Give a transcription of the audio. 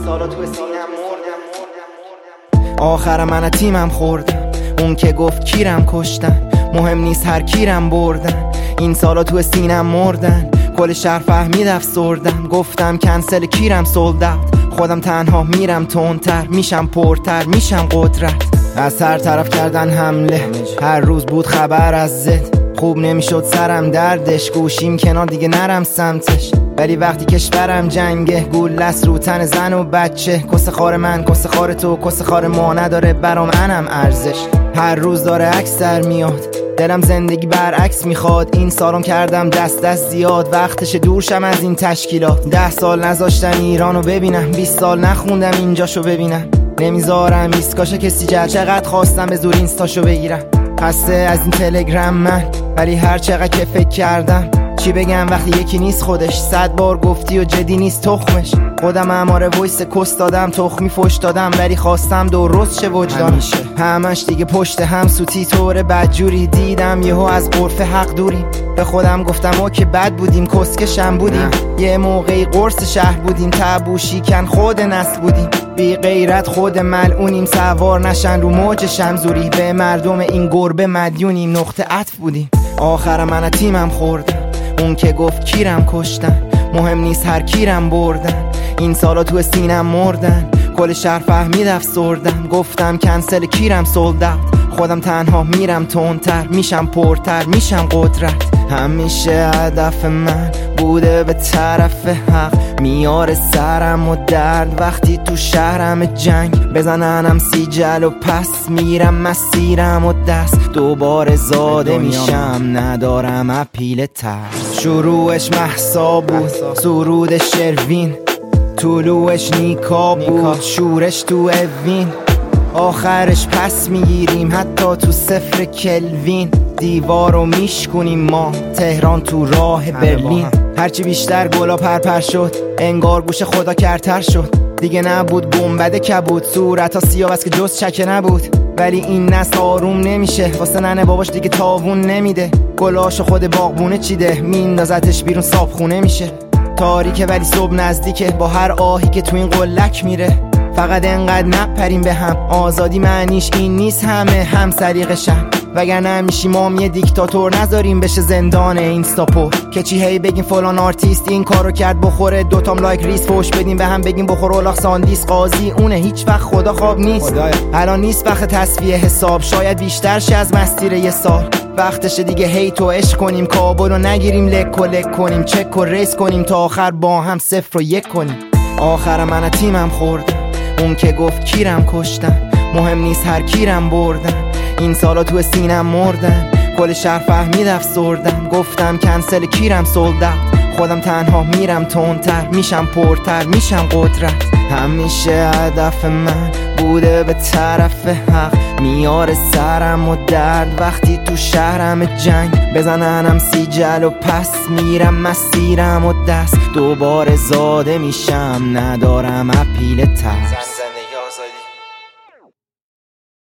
سالا تو سینم مردم. آخر من تیمم خوردم، اون که گفت کیرم کشتن، مهم نیست هر کیرم بردن. این سالا تو سینم مردن، کل شهر فهمید افسردم. گفتم کنسل کیرم سولد اوت، خودم تنها میرم تندتر، میشم پرتر، میشم قدرت. از هر طرف کردن حمله، هر روز بود خبر از زد. خوب نمیشد سرم دردش، گوشیم کنار دیگه نرم سمتش. ولی وقتی کشورم جنگه، گولست رو تن زن و بچه. کس خار من، کس خار تو، کس خار ما نداره برام انم ارزش. هر روز داره عکس در میاد، دلم زندگی برعکس میخواد. این سالم کردم دست زیاد، وقتش دورشم از این تشکیلات. 10 سال نذاشتم ایرانو ببینم، 20 سال نخوندم اینجاشو ببینم. نمیذارم ایسکاش کسی جد، چقدر خواستم به زور اینستاشو بگیرم. خسته از این تلگرام من، ولی هر چقدر که فکر کردم چی بگم وقتی یکی نیست خودش. 100 بار گفتی و جدی نیست تخمش. خودم اماره وایس کس دادم، تخمی فش دادم، ولی خواستم درست چه وجدانم. همش دیگه پشت هم سوتی طور بدجوری دیدم. یهو از عرف حق دوریم، به خودم گفتم ما که بد بودیم، کسکشم بودیم. یه موقعی قرص شهر بودیم، تبو شیکن خود نسل بودیم. بی غیرت خود ملعونیم، سوار نشن رو موج شمزوری. به مردم این گربه مدیونیم، نقطه عطف بودیم. آخر من تیمم خوردم، اون که گفت کیرم کشتن، مهم نیست هر کیرم بردن. این سالا تو سینم مردن، کل شهر فهمید افسردم. گفتم کنسل کیرم سولد اوت، خودم تنها میرم تندتر، میشم پرتر، میشم قدرت. همیشه هدف من بوده به طرف حق، میاره سرم و درد وقتی تو شهرم جنگ. بزننم سیجل و پس میرم مسیرم و دست دوباره زاده میشم، ندارم اپیل ترس. شروعش مهسا بود، سرودش شروین، طلوعش نیکا بود، شورش تو اوین. آخرش پس میگیریم حتی تو 0 کلوین. دیوارو میشکنیم ما، تهران تو راه برلین. هرچی بیشتر گلا پرپر شد، انگار گوش خدا کرتر شد. دیگه نبود گنبد کبود، صورتا سیاه بس که جز چکه نبود. ولی این نسل آروم نمیشه، واسه ننه باباش دیگه تاوون نمیده. گلاشو خود باغبونه چیده، میندازتش بیرون صابخونه میشه. تاریکه ولی صبح نزدیکه، با هر آهی که تو این قلک میره. فقط انقدر نپریم به هم، آزادی معنیش این نیست همه هم سریقشن. وگرنه میشیم ما یه دیکتاتور، نذاریم بشه زندان اینستاپور. که چی هی بگیم فلان آرتیست این کارو کرد بخوره، دوتام لایک ریس فوش بدیم به هم، بگیم بخور اولاق ساندیس. قاضی اونه، هیچ وقت خدا خواب نیست. الان نیست وقت تصفیه حساب، شاید بیشتر شه از مسیر یه سال. وقتشه دیگه هیت و عشق کنیم، کابل رو نگیریم لک و لک کنیم. چک و ریس کنیم تا آخر با هم 0 و 1 کنیم. آخر من تیمم خوردم، اون که گفت کیرم کشتن، مهم نیست هر کیرم بردن. این سالا تو سینم مردن، کل شهر فهمید افسردم. گفتم کنسل کیرم سولد اوت، خودم تنها میرم تندتر، میشم پرتر، میشم قدرت. همیشه هدف من بوده به طرف حق، میاره سرم و درد وقتی تو شهرم جنگ. بزننم سیجل و پس میرم مسیرم و دست دوباره زاده میشم، ندارم اپیل ترس. زندگی آزادی